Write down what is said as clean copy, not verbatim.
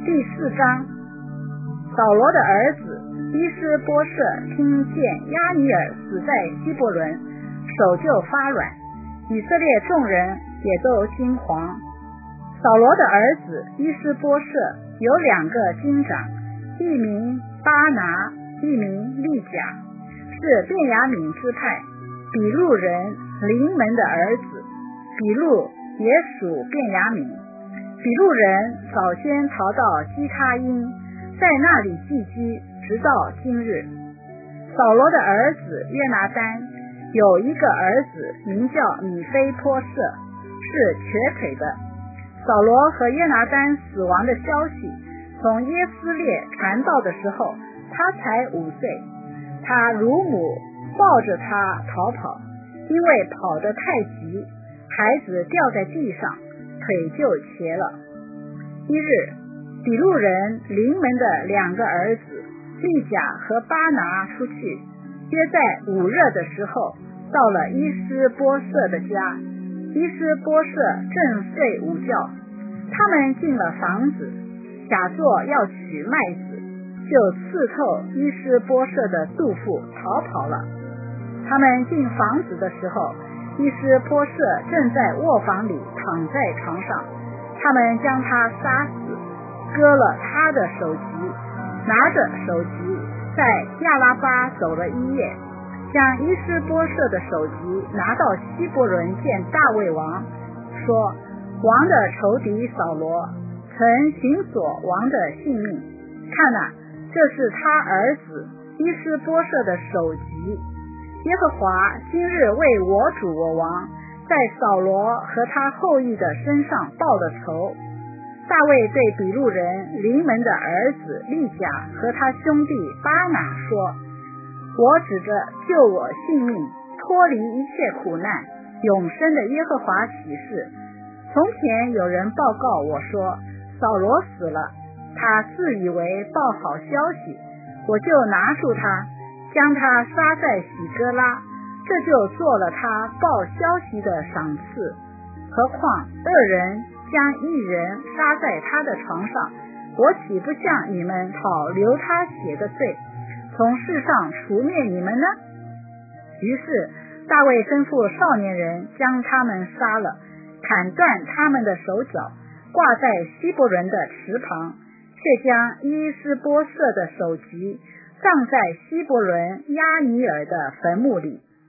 第4章，扫罗的儿子伊施波设听见押尼珥死在希伯伦，手就发软，以色列众人也都惊惶。扫罗的儿子伊施波设有2个军长，一名巴拿，一名利甲，是便雅悯支派比路人临门的儿子。比路也属便雅悯。比路人早先逃到基他因，在那里寄居，直到今日。扫罗的儿子约拿单有一个儿子名叫米非波设，是瘸腿的。扫罗和约拿单死亡的消息从耶斯列传到的时候，他才5岁。他乳母抱着他逃跑，因为跑得太急，孩子掉在地上，腿就瘸了。一日，比路人临门的2个儿子利甲和巴拿出去，约在午热的时候到了伊施波设的家。伊施波设正睡午觉，他们进了房子，假作要取麦子，就刺透伊施波设的肚腹，逃跑了。他们进房子的时候，伊施波设正在卧房里躺在床上，他们将他杀死，割了他的首级，拿着首级在亚拉巴走了1夜，将伊施波设的首级拿到希伯伦见大卫王，说王的仇敌扫罗曾寻索王的性命，看哪，这是他儿子伊施波设的首级。耶和华今日为我主我王在扫罗和他后裔的身上报了仇。大卫对比路人临门的儿子利甲和他兄弟巴拿说，我指着救我性命脱离一切苦难永生的耶和华起誓，从前有人报告我说扫罗死了，他自以为报好消息，我就拿住他，将他杀在喜哥拉，这就做了他报消息的赏赐。何况2人将1人杀在他的床上，我岂不向你们讨流他血的罪，从世上除灭你们呢？于是大卫吩咐少年人将他们杀了，砍断他们的手脚，挂在希伯伦的池旁，却将伊施波设的首级葬在希伯伦押尼珥的坟墓里。